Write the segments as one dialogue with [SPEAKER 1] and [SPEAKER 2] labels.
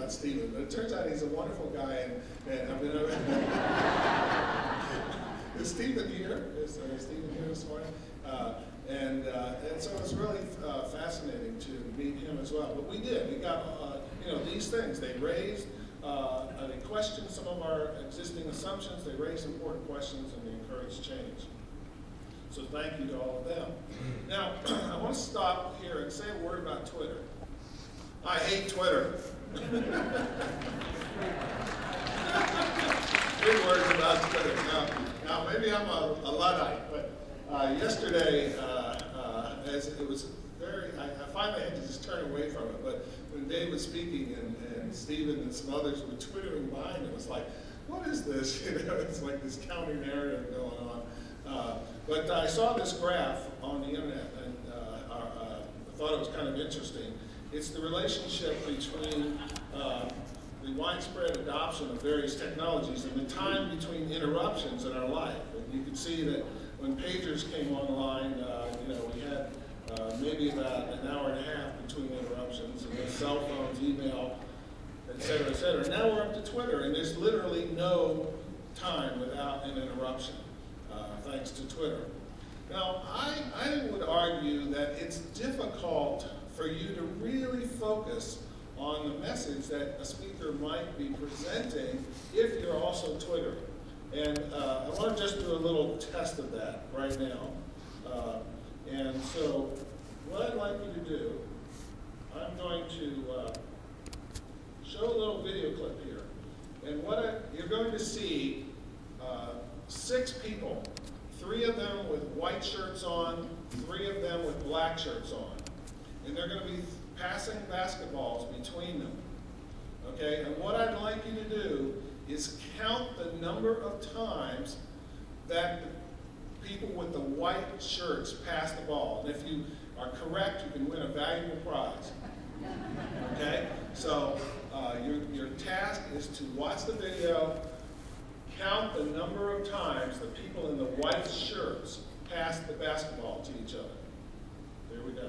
[SPEAKER 1] about Stephen, but it turns out he's a wonderful guy, and I mean, is Stephen here? Is Stephen here this morning? And so it's really fascinating to meet him as well. But we did. We got, these things. They raised, they questioned some of our existing assumptions. They raised important questions, and they encouraged change. So thank you to all of them. Now, I want to stop here and say a word about Twitter. I hate Twitter. Big words about Twitter. Now maybe I'm a Luddite, but yesterday, as it was I finally had to just turn away from it. But when Dave was speaking and Stephen and some others were twittering by, and it was like, what is this? It's like this counter narrative going on. But I saw this graph on the internet, and I thought it was kind of interesting. It's the relationship between the widespread adoption of various technologies and the time between interruptions in our life. And you can see that when pagers came online, we had maybe about an hour and a half between interruptions, and then cell phones, email, et cetera, et cetera. Now we're up to Twitter, and there's literally no time without an interruption, thanks to Twitter. Now, I would argue that it's difficult for you to really focus on the message that a speaker might be presenting if you're also Twittering. And I want to just do a little test of that right now. And so what I'd like you to do, I'm going to show a little video clip here. And you're going to see 6 people, 3 of them with white shirts on, 3 of them with black shirts on. And they're going to be passing basketballs between them. Okay? And what I'd like you to do is count the number of times that the people with the white shirts pass the ball. And if you are correct, you can win a valuable prize. Okay? So your task is to watch the video, count the number of times the people in the white shirts pass the basketball to each other. There we go.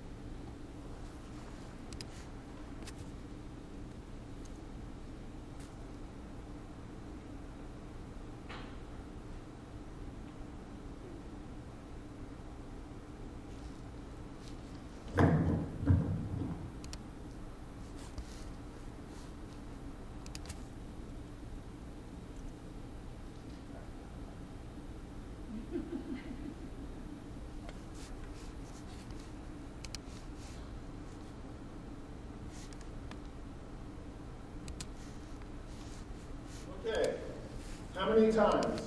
[SPEAKER 1] Okay, how many times?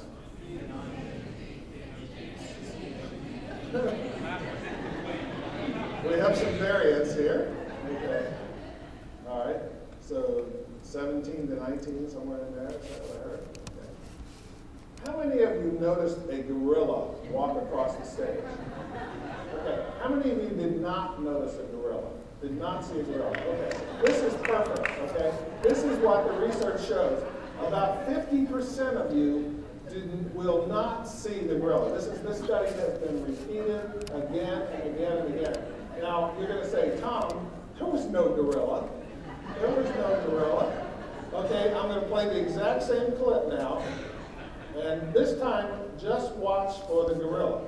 [SPEAKER 1] We have some variance here. Okay. All right, so 17 to 19, somewhere in there, is that what I heard? Okay. How many of you noticed a gorilla walk across the stage? Okay, how many of you did not notice a gorilla? Did not see a gorilla? Okay, this is perfect, okay? This is what the research shows. About 50% of you will not see the gorilla. This study has been repeated again and again and again. Now, you're going to say, Tom, there was no gorilla. There was no gorilla. Okay, I'm going to play the exact same clip now. And this time, just watch for the gorilla.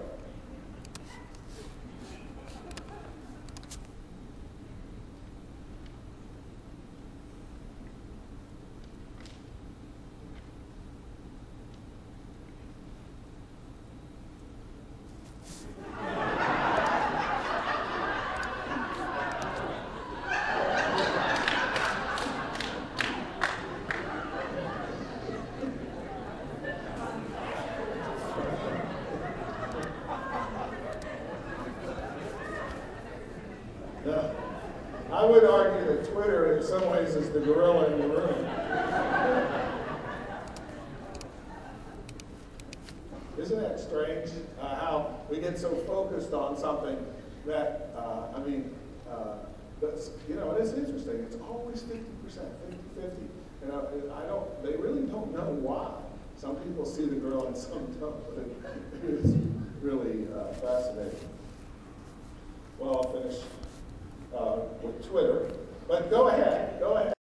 [SPEAKER 1] I would argue that Twitter, in some ways, is the gorilla in the room. Isn't that strange? How we get so focused on something that, it is interesting. It's always 50%, 50-50. They really don't know why. Some people see the gorilla and some don't, but it is really fascinating. Well, I'll finish with Twitter. But go ahead.